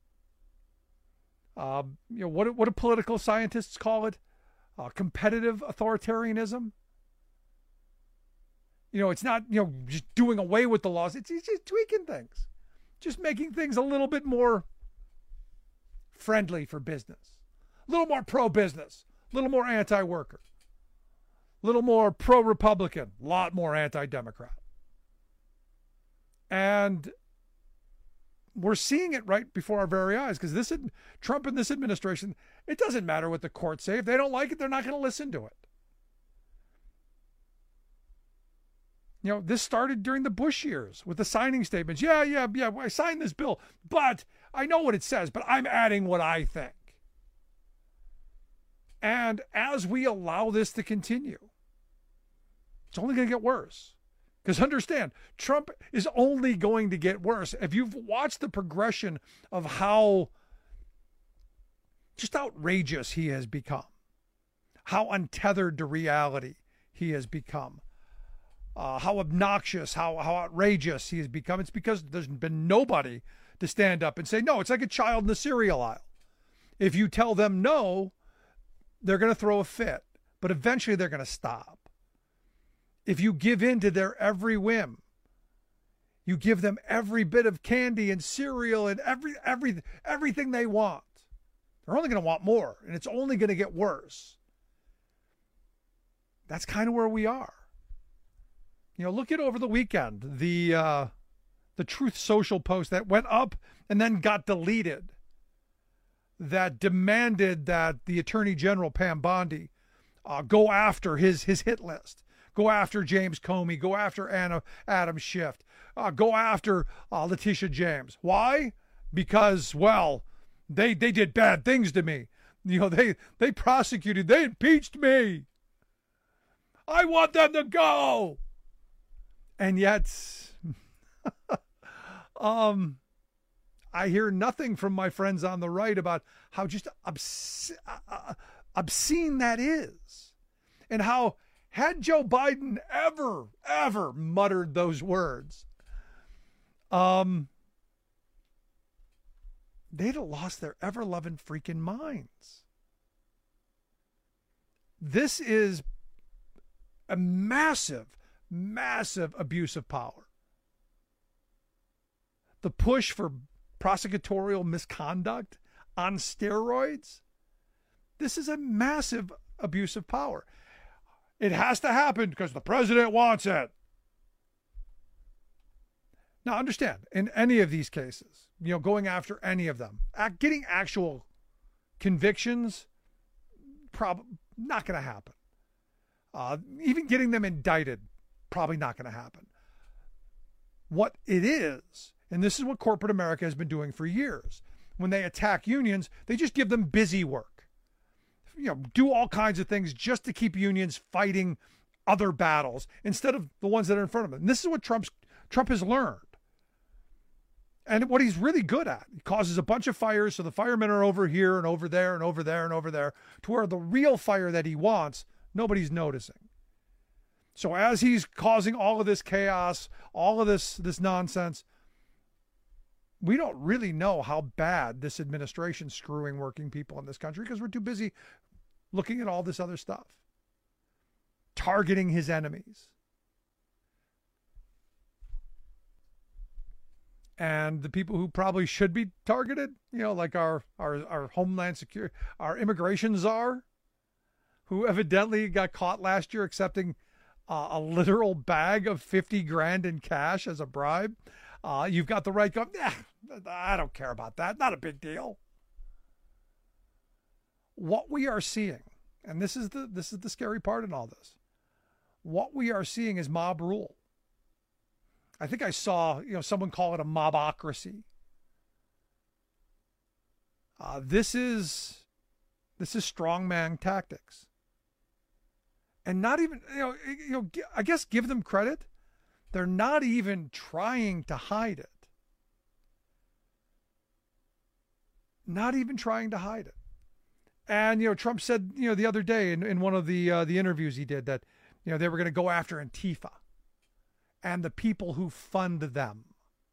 Uh, you know, what what do political scientists call it? Uh, competitive authoritarianism. You know, it's not, you know, just doing away with the laws. It's, it's just tweaking things. Just making things a little bit more friendly for business. A little more pro-business. A little more anti-worker. A little more pro-Republican. A lot more anti-Democrat. And we're seeing it right before our very eyes. Because this Trump and this administration, it doesn't matter what the courts say. If they don't like it, they're not going to listen to it. You know, this started during the Bush years with the signing statements. Yeah, yeah, yeah, I signed this bill, but I know what it says, but I'm adding what I think. And as we allow this to continue, it's only going to get worse. Because understand, Trump is only going to get worse. If you've watched the progression of how just outrageous he has become, how untethered to reality he has become, Uh, how obnoxious, how, how outrageous he has become. It's because there's been nobody to stand up and say, no, it's like a child in the cereal aisle. If you tell them no, they're going to throw a fit. but eventually they're going to stop. If you give in to their every whim, you give them every bit of candy and cereal and every every everything they want, they're only going to want more, and it's only going to get worse. That's kind of where we are. You know, look at over the weekend, the uh, the Truth Social post that went up and then got deleted that demanded that the Attorney General, Pam Bondi, uh, go after his, his hit list. Go after James Comey. Go after Anna, Adam Schiff. Uh, go after uh, Letitia James. Why? Because, well, they they did bad things to me. You know, they, they prosecuted, they impeached me. I want them to go. And yet, um, I hear nothing from my friends on the right about how just obscene, uh, obscene that is. And how, had Joe Biden ever, ever muttered those words, um, they'd have lost their ever-loving freaking minds. This is a massive, massive abuse of power. The push for prosecutorial misconduct on steroids, this is a massive abuse of power. It has to happen because the president wants it. Now, understand, in any of these cases, you know, going after any of them, getting actual convictions, probably not going to happen. Uh, even getting them indicted, probably not going to happen. What it is, and this is what corporate America has been doing for years, when they attack unions, they just give them busy work. You know, do all kinds of things just to keep unions fighting other battles instead of the ones that are in front of them. And this is what Trump's, Trump has learned. And what he's really good at, he causes a bunch of fires, so the firemen are over here and over there and over there and over there, to where the real fire that he wants, nobody's noticing. So as he's causing all of this chaos, all of this, this nonsense, we don't really know how bad this administration's screwing working people in this country because we're too busy looking at all this other stuff, targeting his enemies. And the people who probably should be targeted, you know, like our, our, our Homeland Security, our immigration czar, who evidently got caught last year accepting uh, a literal bag of fifty grand in cash as a bribe. Uh, you've got the right, go, eh, I don't care about that. Not a big deal. What we are seeing, and this is the this is the scary part in all this, what we are seeing is mob rule. I think I saw, you know, someone call it a mobocracy. Uh, this is this is strongman tactics, and not even, you know, you know, I guess give them credit. They're not even trying to hide it. Not even trying to hide it. And, you know, Trump said, you know, the other day in, in one of the uh, the interviews he did that, you know, they were going to go after Antifa and the people who fund them.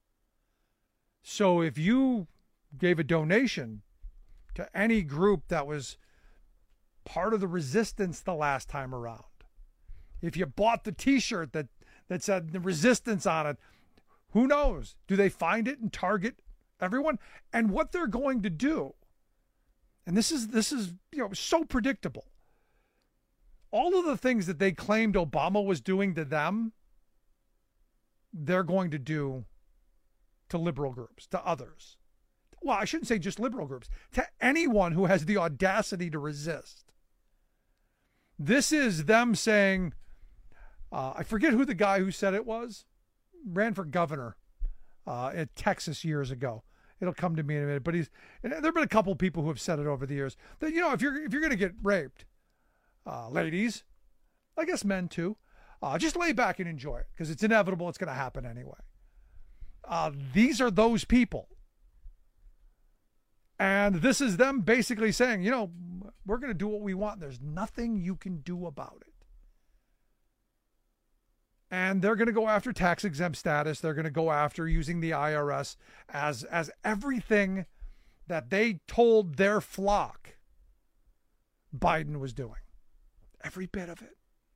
So if you gave a donation to any group that was part of the resistance the last time around, if you bought the T-shirt that, that said the resistance on it, who knows? Do they find it and target everyone? And what they're going to do, and this is this is you know so predictable. All of the things that they claimed Obama was doing to them, they're going to do to liberal groups, to others. Well, I shouldn't say just liberal groups, to anyone who has the audacity to resist. This is them saying, uh, I forget who the guy who said it was, ran for governor uh, in Texas years ago. It'll come to me in a minute, but he's, and there have been a couple of people who have said it over the years that, you know, if you're, if you're going to get raped, uh, ladies, I guess men too, uh, just lay back and enjoy it because it's inevitable. It's going to happen anyway. Uh, these are those people. And this is them basically saying, you know, we're going to do what we want. There's nothing you can do about it. And they're going to go after tax exempt status. They're going to go after using the I R S as, as everything that they told their flock Biden was doing. Every bit of it.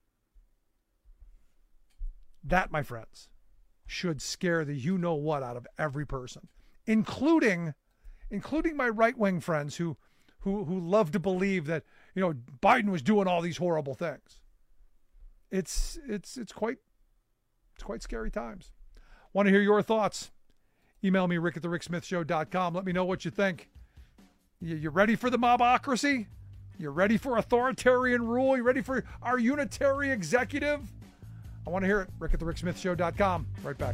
That, my friends, should scare the you-know-what out of every person, including including my right-wing friends who, who, who love to believe that, you know, Biden was doing all these horrible things. It's it's it's quite it's quite scary times. Want to hear your thoughts? Email me, rick at the rick smith show dot com. Let me know what you think. You, you ready for the mobocracy? You ready for authoritarian rule? You ready for our unitary executive? I want to hear it. rick at the rick smith show dot com. Right back.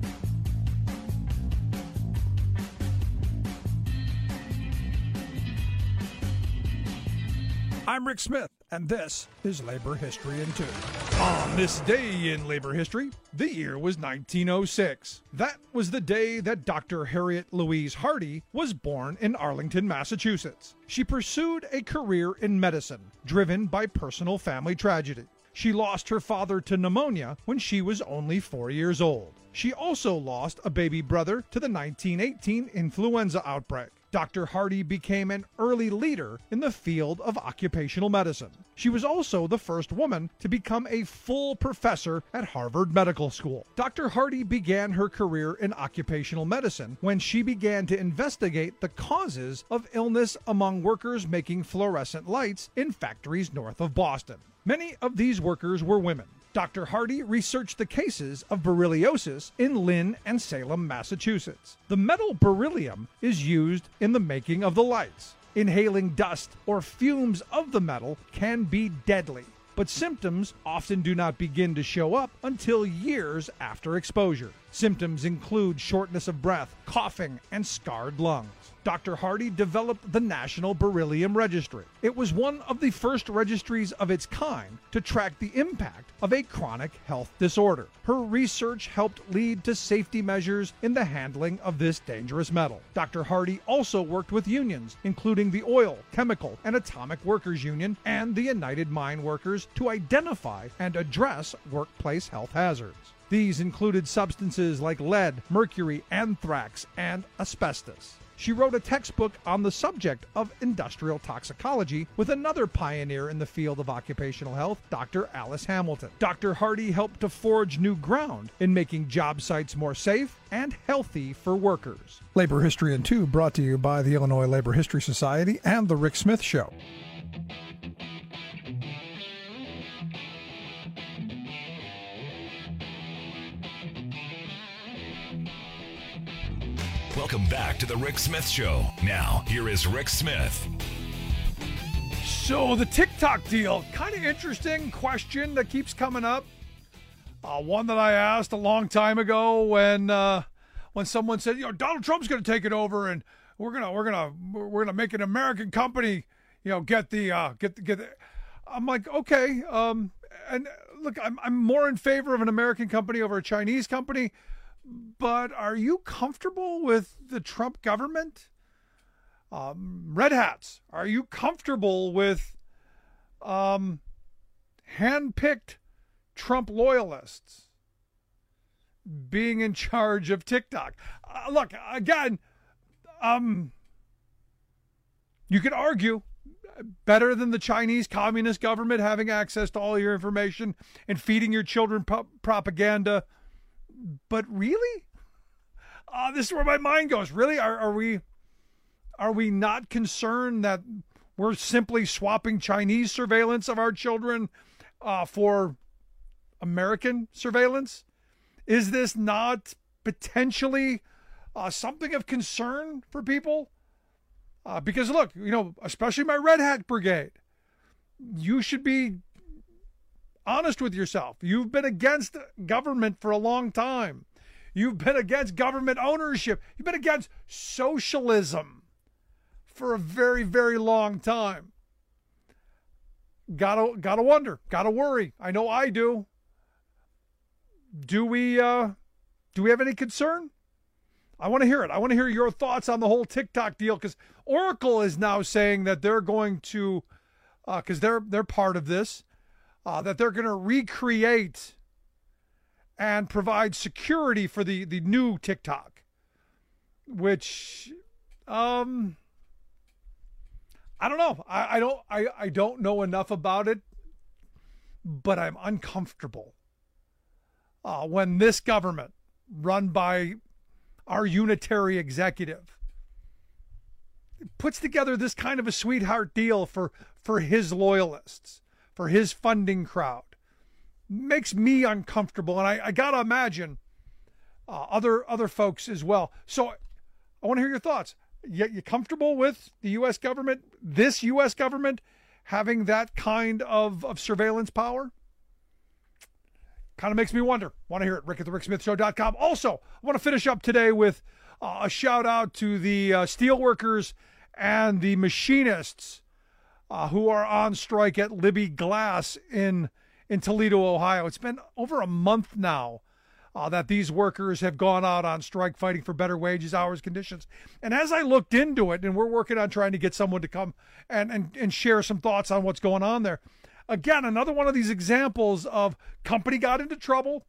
I'm Rick Smith, and this is Labor History in Two. On this day in labor history, the year was nineteen oh six. That was the day that Doctor Harriet Louise Hardy was born in Arlington, Massachusetts. She pursued a career in medicine, driven by personal family tragedy. She lost her father to pneumonia when she was only four years old. She also lost a baby brother to the nineteen eighteen influenza outbreak. Doctor Hardy became an early leader in the field of occupational medicine. She was also the first woman to become a full professor at Harvard Medical School. Doctor Hardy began her career in occupational medicine when she began to investigate the causes of illness among workers making fluorescent lights in factories north of Boston. Many of these workers were women. Doctor Hardy researched the cases of berylliosis in Lynn and Salem, Massachusetts. The metal beryllium is used in the making of the lights. Inhaling dust or fumes of the metal can be deadly, but symptoms often do not begin to show up until years after exposure. Symptoms include shortness of breath, coughing, and scarred lungs. Doctor Hardy developed the National Beryllium Registry. It was one of the first registries of its kind to track the impact of a chronic health disorder. Her research helped lead to safety measures in the handling of this dangerous metal. Doctor Hardy also worked with unions, including the Oil, Chemical, and Atomic Workers Union and the United Mine Workers, to identify and address workplace health hazards. These included substances like lead, mercury, anthrax, and asbestos. She wrote a textbook on the subject of industrial toxicology with another pioneer in the field of occupational health, Doctor Alice Hamilton. Doctor Hardy helped to forge new ground in making job sites more safe and healthy for workers. Labor History in Two, brought to you by the Illinois Labor History Society and The Rick Smith Show. Welcome back to the Rick Smith Show. Now, here is Rick Smith. So the TikTok deal, kind of interesting question that keeps coming up. Uh, one that I asked a long time ago when uh, when someone said, you know, Donald Trump's going to take it over and we're gonna we're gonna we're gonna make an American company, you know, get the uh, get the, get. The... I'm like, okay, um, and look, I'm I'm more in favor of an American company over a Chinese company. But are you comfortable with the Trump government? Um, Red Hats, are you comfortable with um, hand-picked Trump loyalists being in charge of TikTok? Uh, look, again, um, you could argue better than the Chinese Communist government having access to all your information and feeding your children pro- propaganda. But really, uh, this is where my mind goes. Really, are, are we are we not concerned that we're simply swapping Chinese surveillance of our children uh, for American surveillance? Is this not potentially uh, something of concern for people? Uh, because look, you know, especially my Red Hat Brigade, you should be honest with yourself. You've been against government for a long time. You've been against government ownership. You've been against socialism for a very, very long time. Gotta, gotta wonder. Gotta worry. I know I do. Do we, uh, do we have any concern? I want to hear it. I want to hear your thoughts on the whole TikTok deal, because Oracle is now saying that they're going to, because uh, they're they're part of this. Uh, that they're going to recreate and provide security for the, the new TikTok, which, um, I don't know. I, I don't, I, I don't know enough about it but I'm uncomfortable uh, when this government, run by our unitary executive, puts together this kind of a sweetheart deal for, for his loyalists, for his funding crowd. Makes me uncomfortable, and I, I got to imagine uh, other other folks as well. So I want to hear your thoughts. You, you comfortable with the U S government, this U S government, having that kind of, of surveillance power? Kind of makes me wonder. Want to hear it, Rick at the Rick Smith Show dot com. Also, I want to finish up today with uh, a shout out to the uh, steelworkers and the machinists uh, who are on strike at Libby Glass in, in Toledo, Ohio. It's been over a month now uh, that these workers have gone out on strike fighting for better wages, hours, conditions. And as I looked into it, and we're working on trying to get someone to come and, and, and share some thoughts on what's going on there. Again, another one of these examples of company got into trouble,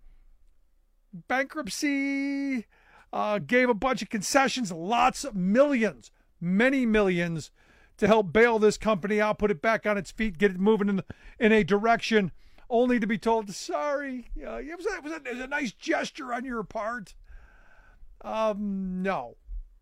bankruptcy, uh, gave a bunch of concessions, lots of millions, many millions to help bail this company out, put it back on its feet, get it moving in, the, in a direction, only to be told, sorry, uh, it, was a, it, was a, it was a nice gesture on your part. Um, no.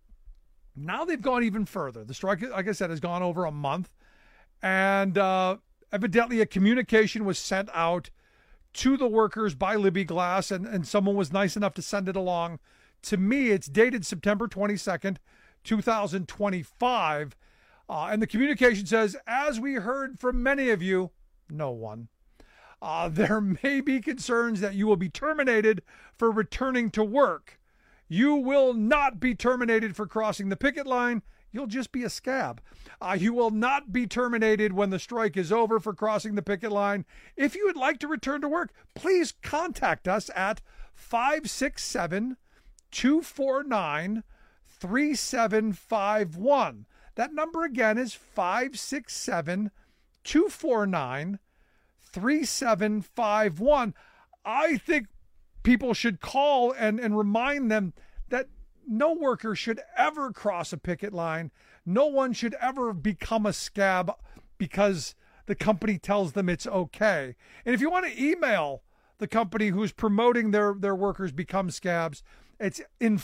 Now they've gone even further. The strike, like I said, has gone over a month, and uh, evidently a communication was sent out to the workers by Libby Glass, and, and someone was nice enough to send it along. To me, it's dated September twenty-second, two thousand twenty-five, uh, and the communication says, as we heard from many of you, no one, uh, there may be concerns that you will be terminated for returning to work. You will not be terminated for crossing the picket line. You'll just be a scab. Uh, you will not be terminated when the strike is over for crossing the picket line. If you would like to return to work, please contact us at five six seven, two four nine, three seven five one. That number again is five six seven, two four nine, three seven five one. I think people should call and, and remind them that no worker should ever cross a picket line. No one should ever become a scab because the company tells them it's okay. And if you want to email the company who's promoting their, their workers become scabs, it's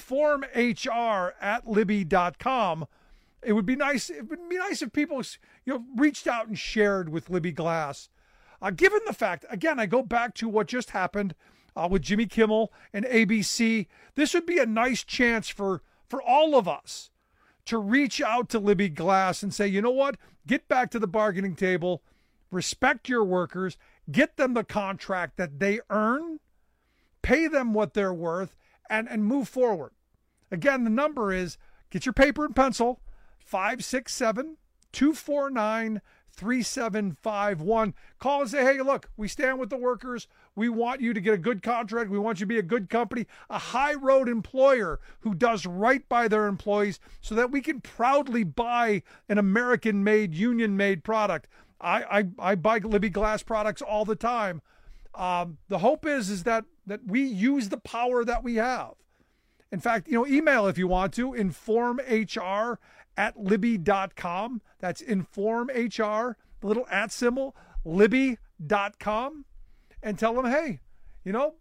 informhr at libby dot com. It would be nice. It would be nice if people, you know, reached out and shared with Libby Glass. Uh, given the fact, again, I go back to what just happened uh, with Jimmy Kimmel and A B C. This would be a nice chance for, for all of us to reach out to Libby Glass and say, you know what? Get back to the bargaining table, respect your workers, get them the contract that they earn, pay them what they're worth, and, and move forward. Again, the number is, get your paper and pencil, five six seven, two four nine, three seven five one. Call and say, hey, look, we stand with the workers. We want you to get a good contract. We want you to be a good company, a high road employer who does right by their employees so that we can proudly buy an American-made, union-made product. I, I, I buy Libby Glass products all the time. Um, the hope is, is that, that we use the power that we have. In fact, you know, email if you want to, informhr at libby dot com. That's informhr, the little at symbol, libby dot com, and tell them, hey, you know,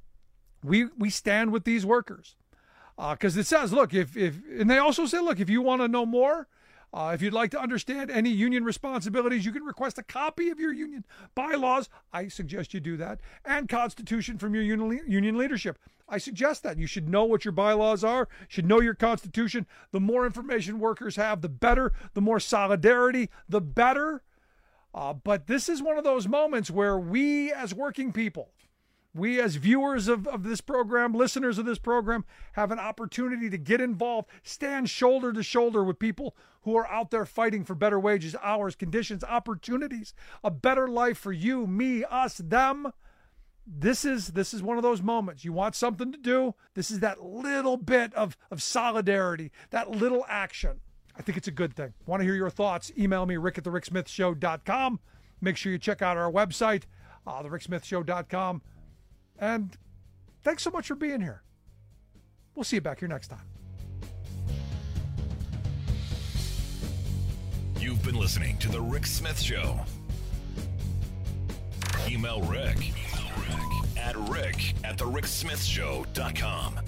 we we stand with these workers. Because uh, it says, look, if, if, and they also say, look, if you want to know more, Uh, if you'd like to understand any union responsibilities, you can request a copy of your union bylaws. I suggest you do that. And Constitution from your union, union leadership. I suggest that. You should know what your bylaws are. You should know your Constitution. The more information workers have, the better. The more solidarity, the better. Uh, but this is one of those moments where we as working people, we as viewers of, of this program, listeners of this program, have an opportunity to get involved, stand shoulder to shoulder with people who are out there fighting for better wages, hours, conditions, opportunities, a better life for you, me, us, them. This is this is one of those moments. You want something to do? This is that little bit of, of solidarity, that little action. I think it's a good thing. Want to hear your thoughts? Email me, rick at the rick smith show dot com. Make sure you check out our website, uh, the rick smith show dot com. And thanks so much for being here. We'll see you back here next time. You've been listening to The Rick Smith Show. Email Rick, Email Rick at rick at the rick smith show dot com.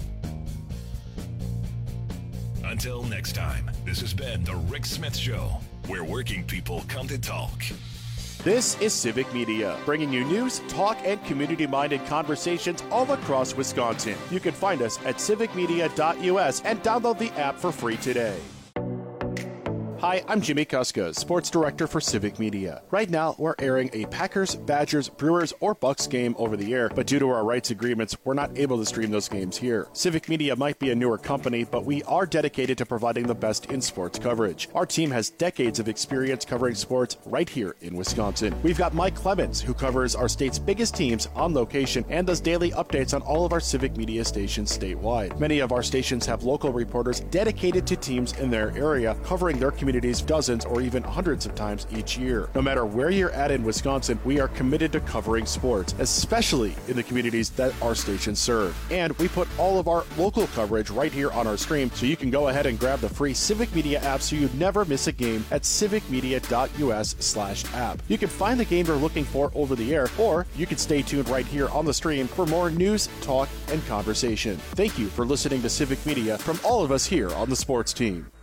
Until next time, this has been The Rick Smith Show, where working people come to talk. This is Civic Media, bringing you news, talk, and community-minded conversations all across Wisconsin. You can find us at civic media dot U S and download the app for free today. Hi, I'm Jimmy Kuska, Sports Director for Civic Media. Right now, we're airing a Packers, Badgers, Brewers, or Bucks game over the air, but due to our rights agreements, we're not able to stream those games here. Civic Media might be a newer company, but we are dedicated to providing the best in sports coverage. Our team has decades of experience covering sports right here in Wisconsin. We've got Mike Clemens, who covers our state's biggest teams on location and does daily updates on all of our Civic Media stations statewide. Many of our stations have local reporters dedicated to teams in their area, covering their community dozens or even hundreds of times each year. No matter where you're at in Wisconsin, we are committed to covering sports, especially in the communities that our stations serve. And we put all of our local coverage right here on our stream, so you can go ahead and grab the free Civic Media app so you never miss a game at civic media dot U S slash app. You can find the game you're looking for over the air, or you can stay tuned right here on the stream for more news, talk, and conversation. Thank you for listening to Civic Media from all of us here on the sports team.